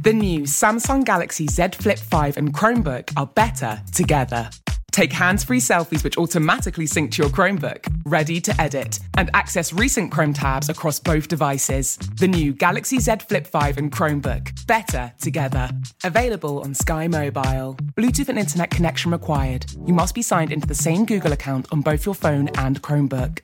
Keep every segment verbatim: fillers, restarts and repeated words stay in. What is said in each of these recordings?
The new Samsung Galaxy Z Flip five and Chromebook are better together. Take hands-free selfies which automatically sync to your Chromebook, ready to edit, and access recent Chrome tabs across both devices. The new Galaxy Z Flip five and Chromebook, better together. Available on Sky Mobile. Bluetooth and internet connection required. You must be signed into the same Google account on both your phone and Chromebook.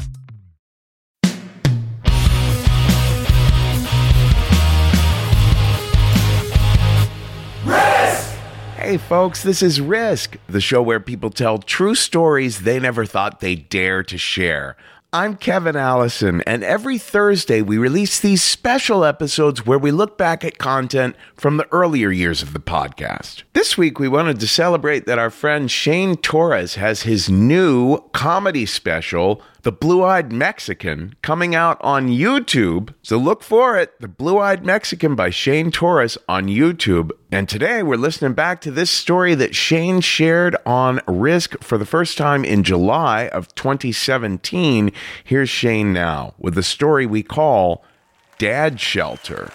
Hey folks, this is Risk, the show where people tell true stories they never thought they'd dare to share. I'm Kevin Allison, and every Thursday we release these special episodes where we look back at content from the earlier years of the podcast. This week we wanted to celebrate that our friend Shane Torres has his new comedy special, The Blue-Eyed Mexican, coming out on YouTube. So look for it, The Blue-Eyed Mexican by Shane Torres on YouTube. And today we're listening back to this story that Shane shared on Risk for the first time in July of twenty seventeen. Here's Shane now with the story we call Dad Shelter.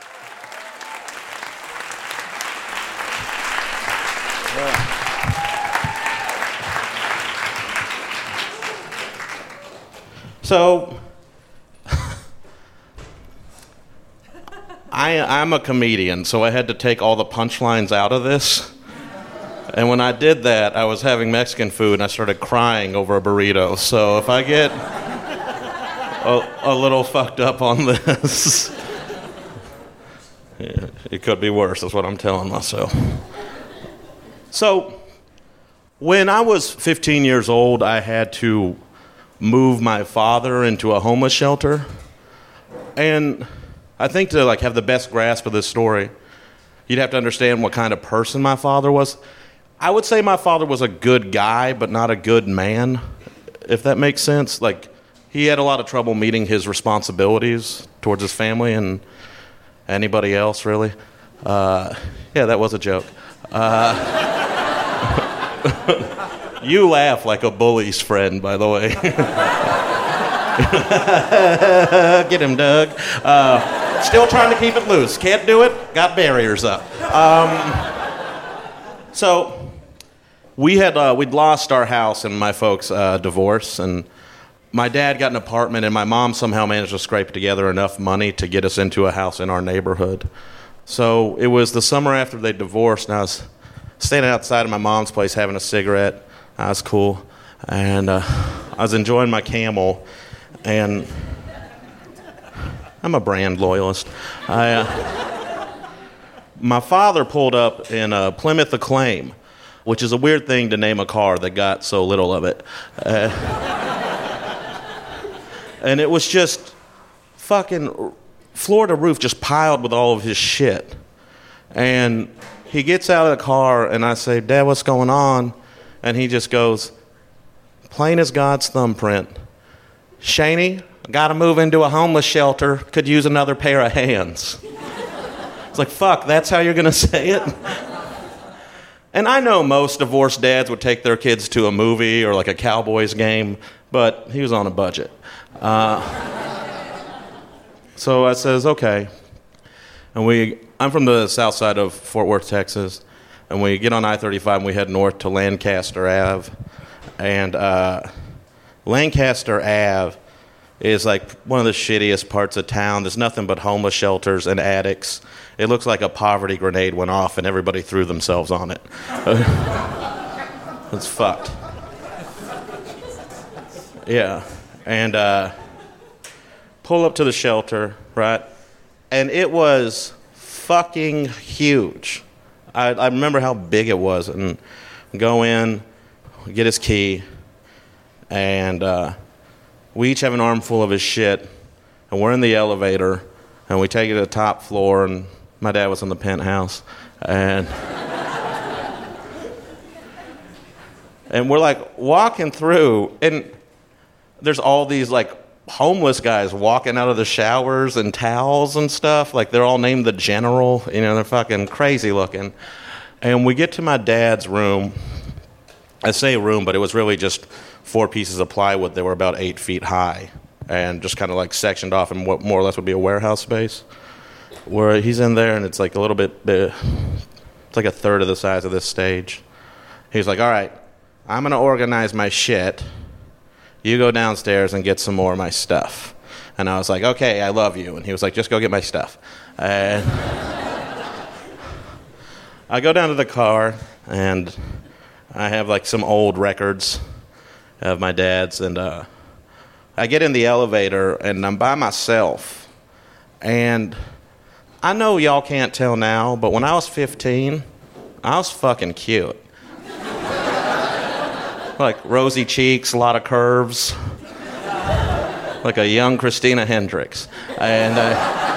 So, I, I'm a comedian, so I had to take all the punchlines out of this. And when I did that, I was having Mexican food, and I started crying over a burrito. So if I get a, a little fucked up on this, yeah, it could be worse, is what I'm telling myself. So, when I was fifteen years old, I had to move my father into a homeless shelter. And I think to like have the best grasp of this story, you'd have to understand what kind of person my father was. I would say my father was a good guy, but not a good man, if that makes sense. Like, he had a lot of trouble meeting his responsibilities towards his family and anybody else, really. Uh, yeah, that was a joke. Uh, You laugh like a bully's friend, by the way. Get him, Doug. Uh, still trying to keep it loose. Can't do it. Got barriers up. Um, so we had uh, we'd lost our house in my folks' uh, divorce, and my dad got an apartment, and my mom somehow managed to scrape together enough money to get us into a house in our neighborhood. So it was the summer after they divorced, and I was standing outside of my mom's place having a cigarette. That was cool. And uh, I was enjoying my Camel, and I'm a brand loyalist. I, uh, my father pulled up in a Plymouth Acclaim, which is a weird thing to name a car that got so little of it. Uh, and it was just fucking floor to roof, just piled with all of his shit. And he gets out of the car, and I say, "Dad, what's going on?" And he just goes, "Plain as God's thumbprint. Shaney, gotta move into a homeless shelter, could use another pair of hands." It's like, fuck, that's how you're gonna say it? And I know most divorced dads would take their kids to a movie or like a Cowboys game, but he was on a budget. Uh, so I says, okay. And we, I'm from the south side of Fort Worth, Texas. And we get on I thirty-five and we head north to Lancaster Avenue. And uh, Lancaster Avenue is like one of the shittiest parts of town. There's nothing but homeless shelters and attics. It looks like a poverty grenade went off and everybody threw themselves on it. It's fucked. Yeah. And uh, pull up to the shelter, right? And it was fucking huge. I, I remember how big it was, and go in, get his key, and uh, we each have an armful of his shit, and we're in the elevator, and we take it to the top floor, and my dad was in the penthouse, and and we're like walking through, and there's all these like homeless guys walking out of the showers in towels and stuff. Like, they're all named the General. You know, they're fucking crazy looking. And we get to my dad's room. I say room, but it was really just four pieces of plywood that were about eight feet high and just kind of like sectioned off in what more or less would be a warehouse space. where he's in there and it's like a little bit, bit, it's like a third of the size of this stage. He's like, all right, I'm going to organize my shit. You go downstairs and get some more of my stuff. And I was like, okay, I love you. And he was like, just go get my stuff. And I go down to the car, and I have like some old records of my dad's. And uh, I get in the elevator, and I'm by myself. And I know y'all can't tell now, but when I was fifteen, I was fucking cute. Like rosy cheeks, a lot of curves. Like a young Christina Hendricks. And uh,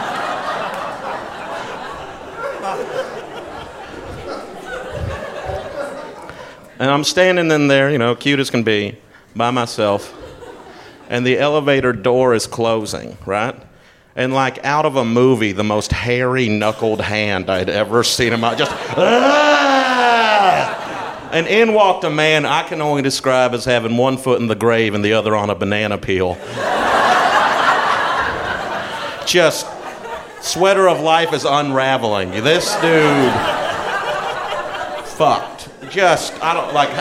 and I'm standing in there, you know, cute as can be, by myself. And the elevator door is closing, right? And like out of a movie, the most hairy knuckled hand I'd ever seen in my, just, ah! And in walked a man I can only describe as having one foot in the grave and the other on a banana peel. Just, sweater of life is unraveling. This dude, fucked. Just, I don't, like,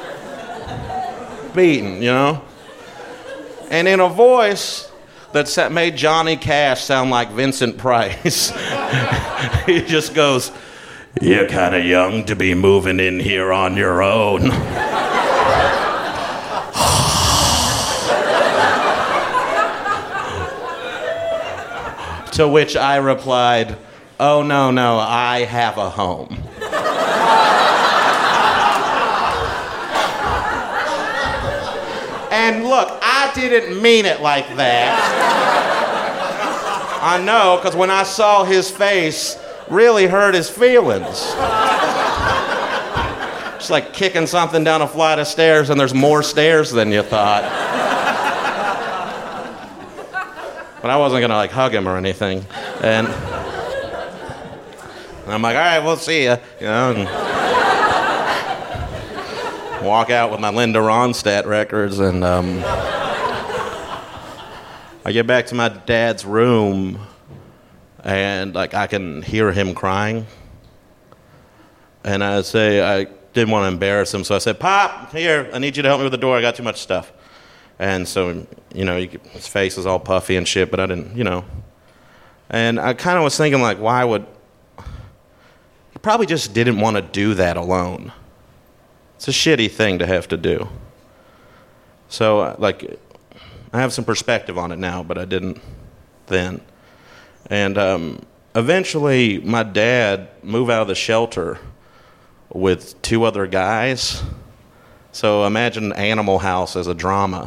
beaten, you know? And in a voice that made Johnny Cash sound like Vincent Price, he just goes, "You're kind of young to be moving in here on your own." To which I replied, "Oh, no, no, I have a home." And look, I didn't mean it like that. I know, because when I saw his face, really hurt his feelings. It's like kicking something down a flight of stairs and there's more stairs than you thought. But I wasn't gonna like hug him or anything. And, and I'm like, all right, we'll see ya. You know, and walk out with my Linda Ronstadt records, and um, I get back to my dad's room, and like I can hear him crying. And I say, I didn't want to embarrass him, so I said, "Pop, here, I need you to help me with the door. I got too much stuff." And so, you know, you could, his face is all puffy and shit, but I didn't, you know. And I kind of was thinking, like, why would... He probably just didn't want to do that alone. It's a shitty thing to have to do. So, like, I have some perspective on it now, but I didn't then. And um, eventually, my dad moved out of the shelter with two other guys. So imagine Animal House as a drama.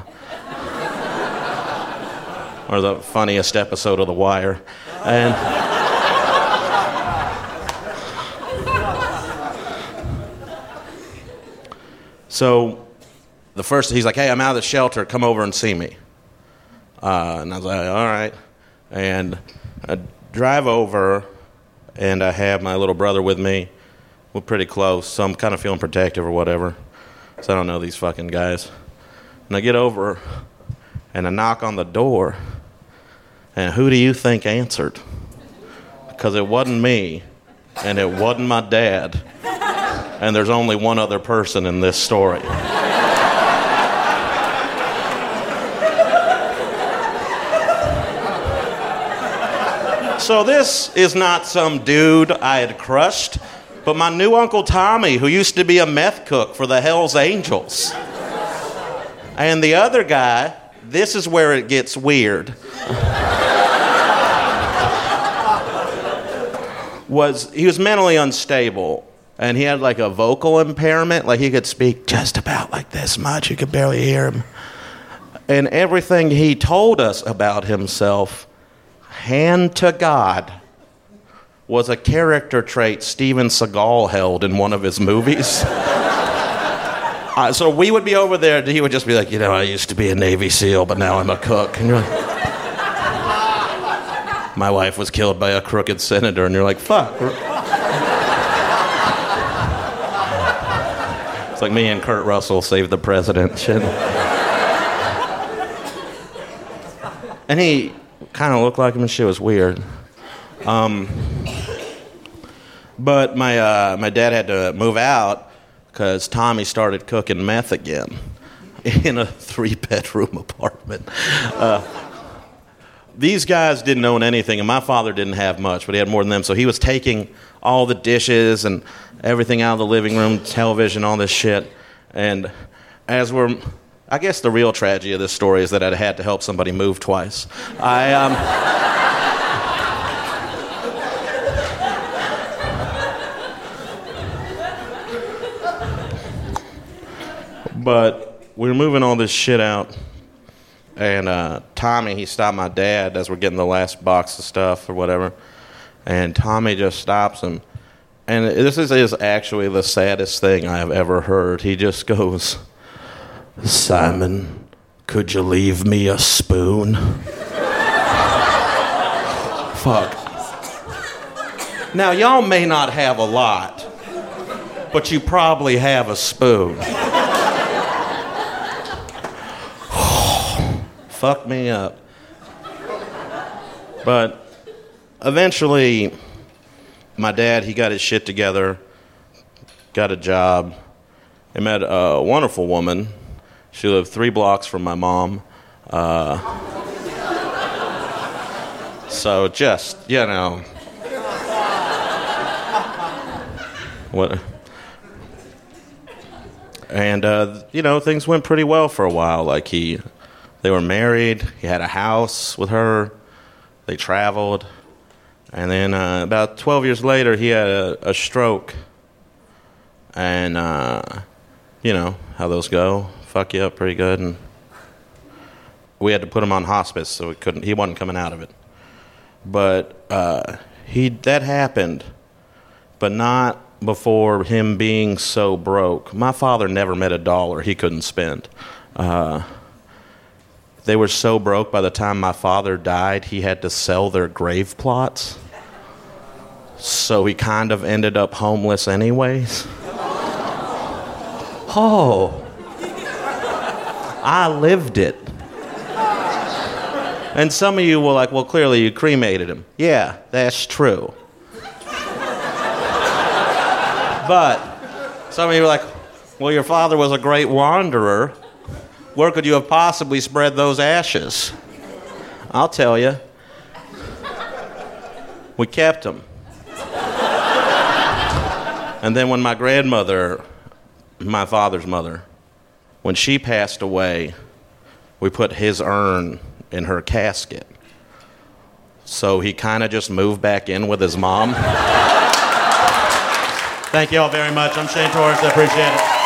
Or the funniest episode of The Wire. And so the first, he's like, "Hey, I'm out of the shelter. Come over and see me." Uh, and I was like, all right. And I drive over, and I have my little brother with me. We're pretty close, so I'm kind of feeling protective or whatever. So I don't know these fucking guys. And I get over, and I knock on the door, and who do you think answered? Because it wasn't me, and it wasn't my dad, and there's only one other person in this story. So this is not some dude I had crushed, but my new Uncle Tommy, who used to be a meth cook for the Hells Angels. And the other guy, this is where it gets weird, was he was mentally unstable, and he had like a vocal impairment, like he could speak just about like this much, you could barely hear him. And everything he told us about himself, hand to God, was a character trait Steven Seagal held in one of his movies. uh, so we would be over there, and he would just be like, "You know, I used to be a Navy SEAL, but now I'm a cook." And you're like, "My wife was killed by a crooked senator," and you're like, "Fuck." It's like me and Kurt Russell saved the president. Shit. And he kind of looked like him and shit was weird. Um, but my uh, my dad had to move out because Tommy started cooking meth again in a three-bedroom apartment. Uh, these guys didn't own anything, and my father didn't have much, but he had more than them, so he was taking all the dishes and everything out of the living room, television, all this shit. And as we're, I guess the real tragedy of this story is that I had to help somebody move twice. I, um... but we were moving all this shit out, and uh, Tommy, he stopped my dad as we're getting the last box of stuff or whatever, and Tommy just stops him. And this is, is actually the saddest thing I have ever heard. He just goes, "Simon, could you leave me a spoon?" Fuck. Now, y'all may not have a lot, but you probably have a spoon. Fuck me up. But eventually, my dad, he got his shit together, got a job. He met a wonderful woman. She lived three blocks from my mom. Uh, so just, you know. What? And, uh, you know, things went pretty well for a while. Like, he, they were married. He had a house with her. They traveled. And then uh, about twelve years later, he had a, a stroke. And, uh, you know, how those go. Fuck you up pretty good. And we had to put him on hospice, so we couldn't, he wasn't coming out of it. But uh, he that happened, but not before him being so broke. My father never met a dollar he couldn't spend. Uh, they were so broke by the time my father died, he had to sell their grave plots. So he kind of ended up homeless anyways. Oh, I lived it. And some of you were like, well, clearly you cremated him. Yeah, that's true. But some of you were like, well, your father was a great wanderer. Where could you have possibly spread those ashes? I'll tell you. We kept him. And then when my grandmother, my father's mother, when she passed away, we put his urn in her casket. So he kind of just moved back in with his mom. Thank you all very much. I'm Shane Torres. I appreciate it.